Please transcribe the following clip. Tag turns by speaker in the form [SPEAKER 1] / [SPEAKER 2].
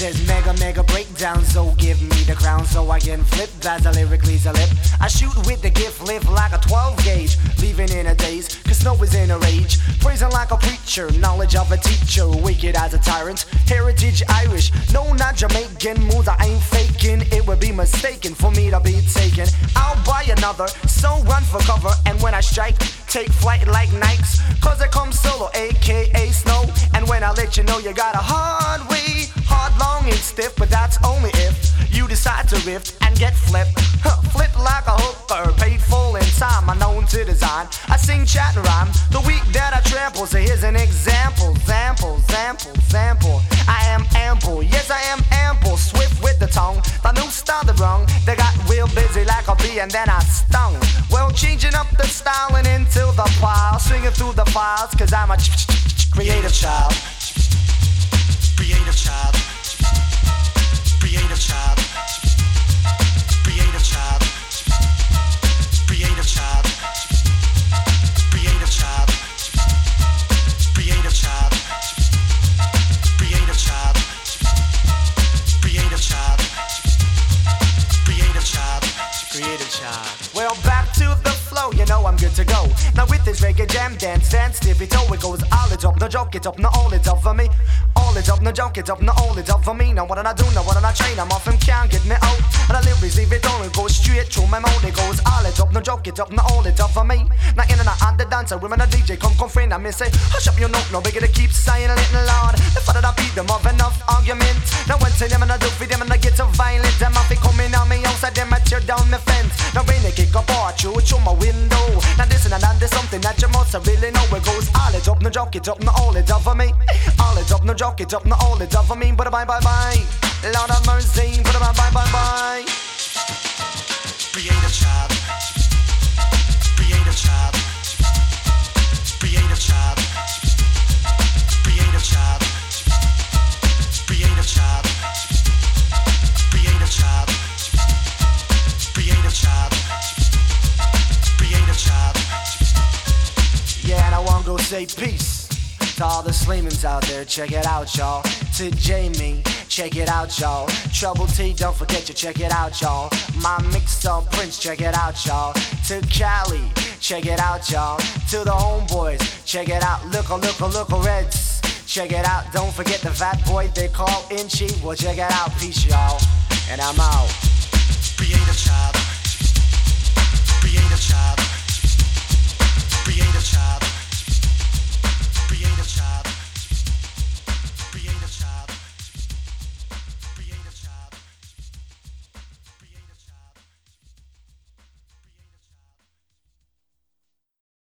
[SPEAKER 1] There's mega breakdown, so give me the crown so I can flip as a lyrically's a lip. I shoot with the gift, live like a 12 gauge, leaving in a daze, cause snow is in a rage. Praising like a preacher, knowledge of a teacher, wicked as a tyrant. Heritage Irish, no not Jamaican, moves I ain't faking. It would be mistaken for me to be taken. I'll buy another, so run for cover, and when I strike, take flight like Nikes, cause it comes solo, aka snow. And when I let you know you got a hard way, hard, long and stiff, but that's only if you decide to riff and get flipped. Flip like a hooker, paid full in time, I'm known to design. I sing, chat, and rhyme, the weak that I trample, so here's an example. Sample, I am ample, yes I am ample, swift with the tongue, the new style the wrong, they got real busy like a bee and then I stung. Well, changing up the styling into the pile, swinging through the files, cause I'm a creative child. Creative child. Creative child. Creative child. Creative child. Creative child. Creative child. Creative child. Creative child. Creative child. Creative child. Well, back to the flow, you know I'm good to go. Now with this reggae jam dance, tippy toe, it goes all it up, no joke it up, no all it up for me. All it up, no joke it up, no all it up for me. Now what did I do, now what did I train? I'm off and can't get me out. And I lyrics leave it on, it goes straight through my mouth. It goes all it up, no joke it up, no all it up for me. Now in and out on the dancer, women a DJ, come friend, I may say, hush up your note, no bigger to keep saying a little loud. The father that beat them of enough argument. Now one thing them and I do for them and I get so violent. Them off it coming on me outside, them I tear down the fence. Now rain they kick up all through my window. Now this and that, there's something that you must really know. It goes all it up, no joke it up, no all it up for me. All it up, no joke it up, no all it up for me. But bye. Lord of mercy, but bye. Creative child. Creative child. Creative child. Creative child. Creative child. Creative child. Creative child. Creative child. Yeah, and I wanna go say peace to all the Sleemans out there, check it out, y'all. To Jamie, check it out, y'all. Trouble T, don't forget to check it out, y'all. My mix-up Prince, check it out, y'all. To Cali, check it out, y'all. To the homeboys, check it out. Look Reds, check it out. Don't forget the fat boy they call Inchy. Well, check it out, peace, y'all. And I'm out. Creative child.